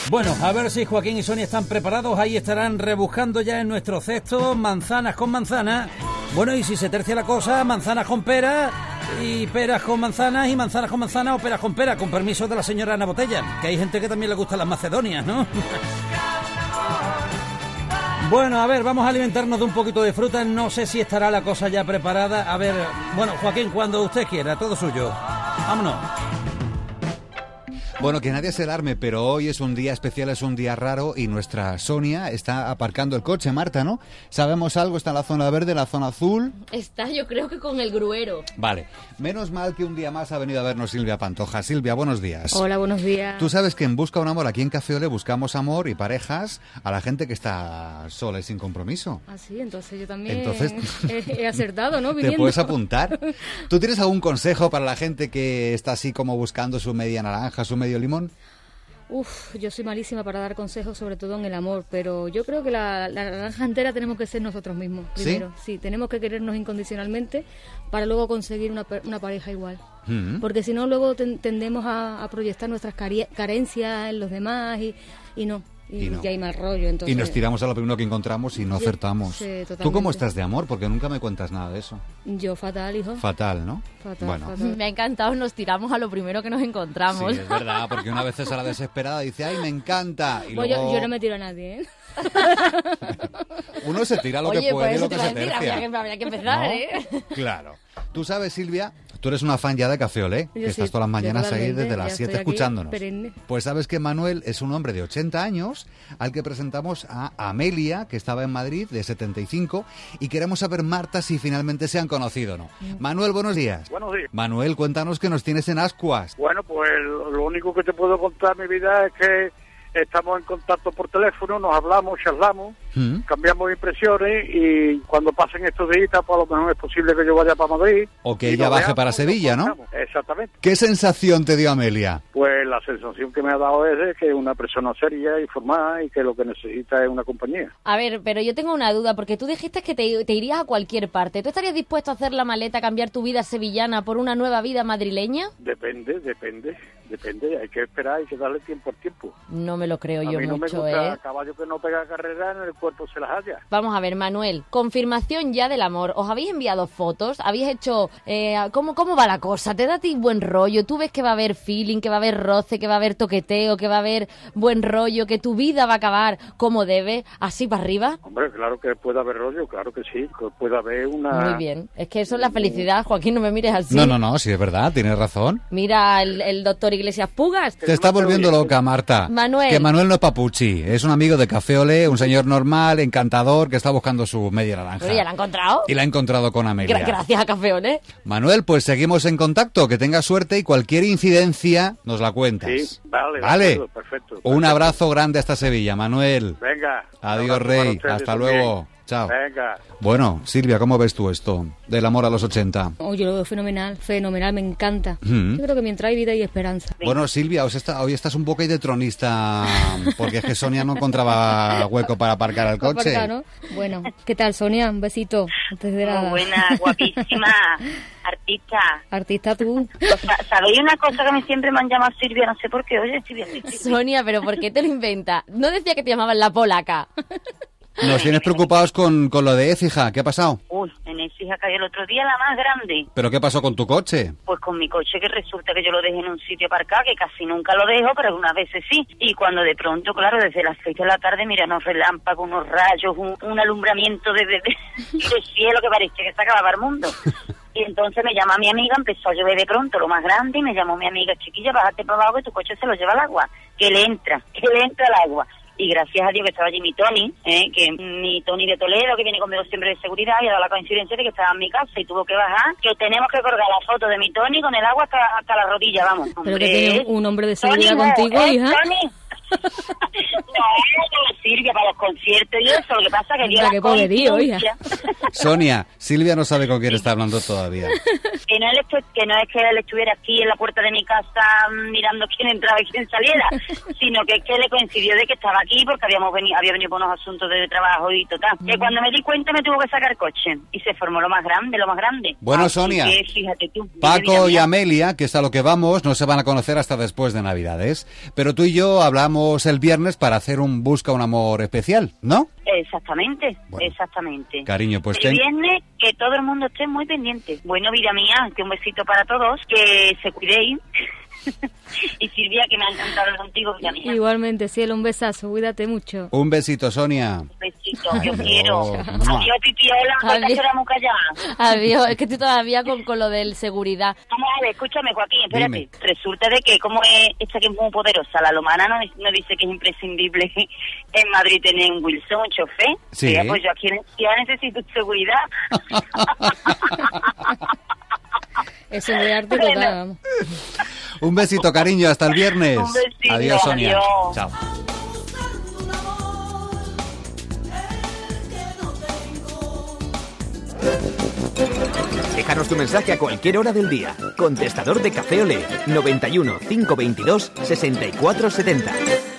Bueno, a ver si Joaquín y Sonia están preparados. Ahí estarán rebuscando ya en nuestro cesto manzanas con manzanas. Bueno, y si se tercia la cosa, manzanas con peras y peras con manzanas y manzanas con manzanas o peras con peras, con permiso de la señora Ana Botella, que hay gente que también le gustan las macedonias, ¿no? Bueno, a ver, vamos a alimentarnos de un poquito de fruta. No sé si estará la cosa ya preparada. A ver, bueno, Joaquín, cuando usted quiera, todo suyo. Vámonos. Bueno, que nadie se alarme, pero hoy es un día especial, es un día raro y nuestra Sonia está aparcando el coche, Marta, ¿no? ¿Sabemos algo? ¿Está en la zona verde, la zona azul? Está, yo creo que con el gruero. Vale. Menos mal que un día más ha venido a vernos Silvia Pantoja. Silvia, buenos días. Hola, buenos días. Tú sabes que en Busca un Amor, aquí en Café Olé, buscamos amor y parejas a la gente que está sola y sin compromiso. Ah, sí, entonces yo también he acertado, ¿no? Te puedes apuntar. ¿Tú tienes algún consejo para la gente que está así como buscando su media naranja, su medio limón? Yo soy malísima para dar consejos, sobre todo en el amor, pero yo creo que la naranja entera tenemos que ser nosotros mismos, primero. ¿Sí? Tenemos que querernos incondicionalmente para luego conseguir una pareja igual. Porque si no, luego tendemos a proyectar nuestras carencias en los demás y no. Y hay mal rollo, entonces... Y nos tiramos a lo primero que encontramos y no acertamos. Sí, totalmente. ¿Tú cómo estás de amor? Porque nunca me cuentas nada de eso. Yo fatal, hijo. Fatal, ¿no? Fatal. Me ha encantado, nos tiramos a lo primero que nos encontramos. Sí, es verdad, porque una vez es a la desesperada dice, ¡ay, me encanta! Y pues luego... yo no me tiro a nadie, ¿eh? Uno se tira lo que puede y lo que se tercia. Habría que empezar, ¿no? ¿eh? Claro. Tú sabes, Silvia, tú eres una fan ya de Café Olé, que estás todas las mañanas ahí desde las 7 escuchándonos. Perenne. Pues sabes que Manuel es un hombre de 80 años al que presentamos a Amelia, que estaba en Madrid, de 75, y queremos saber, Marta, si finalmente se han conocido o no. Manuel, buenos días. Buenos días. Manuel, cuéntanos que nos tienes en ascuas. Bueno, pues lo único que te puedo contar, mi vida, es que estamos en contacto por teléfono, nos hablamos, charlamos, cambiamos impresiones y cuando pasen estos días, pues a lo mejor es posible que yo vaya para Madrid. O que ella baje para Sevilla, ¿no? Exactamente. ¿Qué sensación te dio Amelia? Pues la sensación que me ha dado es de que es una persona seria y formada y que lo que necesita es una compañía. A ver, pero yo tengo una duda, porque tú dijiste que te irías a cualquier parte. ¿Tú estarías dispuesto a hacer la maleta, cambiar tu vida sevillana por una nueva vida madrileña? Depende. Hay que esperar, hay que darle tiempo al tiempo. No me lo creo yo mucho, mucho, no me gusta caballo que no pega carrera, en el cuerpo se las halla. Vamos a ver, Manuel, confirmación ya del amor. ¿Os habéis enviado fotos? ¿Habéis hecho... ¿Cómo va la cosa? ¿Te da a ti buen rollo? ¿Tú ves que va a haber feeling, que va a haber roce, que va a haber toqueteo, que va a haber buen rollo, que tu vida va a acabar como debe, así para arriba? Hombre, claro que puede haber rollo, claro que sí, que puede haber una... Muy bien, es que eso es la felicidad, Joaquín, no me mires así. No, sí es verdad, tienes razón. Mira el doctor Iglesias Pugas. Te está volviendo loca, Marta. Manuel. Que Manuel no es papuchi, es un amigo de Café Olé, un señor normal, encantador, que está buscando su media naranja. ¿Pero ya la ha encontrado? Y la ha encontrado con Amelia. Gracias a Café Olé. Manuel, pues seguimos en contacto, que tengas suerte y cualquier incidencia nos la cuentas. Sí, vale. Vale. Perfecto. Un abrazo grande hasta Sevilla, Manuel. Venga. Adiós, Rey. Hasta luego. Chao. Venga. Bueno, Silvia, ¿cómo ves tú esto del amor a los 80? Yo lo veo fenomenal, me encanta. Yo creo que mientras hay vida hay esperanza. Bueno, Silvia, hoy estás un poco ahí de tronista, porque es que Sonia no encontraba hueco para aparcar el coche. ¿No? Bueno, ¿qué tal, Sonia? Un besito. Antes de Muy buena, guapísima, artista. Artista tú. ¿Sabéis una cosa que a mí siempre me han llamado Silvia? No sé por qué, oye, estoy bien. Sonia, ¿pero por qué te lo inventas? No decía que te llamaban la polaca. Nos tienes preocupados con lo de Écija. ¿Qué ha pasado? Uy, en Écija cayó el otro día la más grande. ¿Pero qué pasó con tu coche? Pues con mi coche, que resulta que yo lo dejé en un sitio aparcado, que casi nunca lo dejo, pero algunas veces sí. Y cuando de pronto, claro, desde las 6 de la tarde, mira, unos relámpagos, unos rayos, un alumbramiento de cielo que parecía que se acababa el mundo. Y entonces me llama mi amiga, empezó a llover de pronto, lo más grande, y me llamó mi amiga, chiquilla, bájate para abajo que tu coche se lo lleva al agua, que le entra al agua. Y gracias a Dios que estaba allí mi Tony, que mi Tony de Toledo, que viene conmigo siempre de seguridad, y ha dado la coincidencia de que estaba en mi casa y tuvo que bajar, que tenemos que colgar la foto de mi Tony con el agua hasta la rodilla, vamos. Pero que tiene un hombre de seguridad Tony, contigo, hija. Tony. Silvia, para los conciertos y eso. Lo que pasa es que Anda, qué poderío, oiga. Sonia, Silvia no sabe con quién está hablando todavía. Que no es que él estuviera aquí en la puerta de mi casa mirando quién entraba y quién saliera, sino que es que le coincidió de que estaba aquí porque había venido por unos asuntos de trabajo y total. Que cuando me di cuenta me tuvo que sacar coche y se formó lo más grande. Bueno, Así Sonia, que, fíjate tú, Paco y Amelia, que es a lo que vamos, no se van a conocer hasta después de Navidades. Pero tú y yo hablamos el viernes para hacer un Busca un amor especial, ¿no? Exactamente, Bueno, exactamente. Cariño, pues El viernes que todo el mundo esté muy pendiente. Bueno, vida mía, que un besito para todos, que se cuidéis. Y Silvia, que me ha encantado hablar contigo, vida mía. Igualmente, cielo, un besazo, cuídate mucho. Un besito, Sonia. Un besito, yo quiero. Mua. Adiós, Pipiola, porque Adiós. era muy callada. Adiós, es que estoy todavía con lo del seguridad. Vamos a ver, escúchame, Joaquín, espérate. Dime. Resulta de que, como es esta que es muy poderosa, la Lomana no dice que es imprescindible en Madrid tener un Wilson, un chofer. Sí. Mira, pues yo aquí ya necesito seguridad. Eso es de arte total, vamos. Un besito, cariño, hasta el viernes. Un besito, Adiós, Sonia. adiós. Chao. Déjanos tu mensaje a cualquier hora del día. Contestador de Café Olé, 91 522 64 70.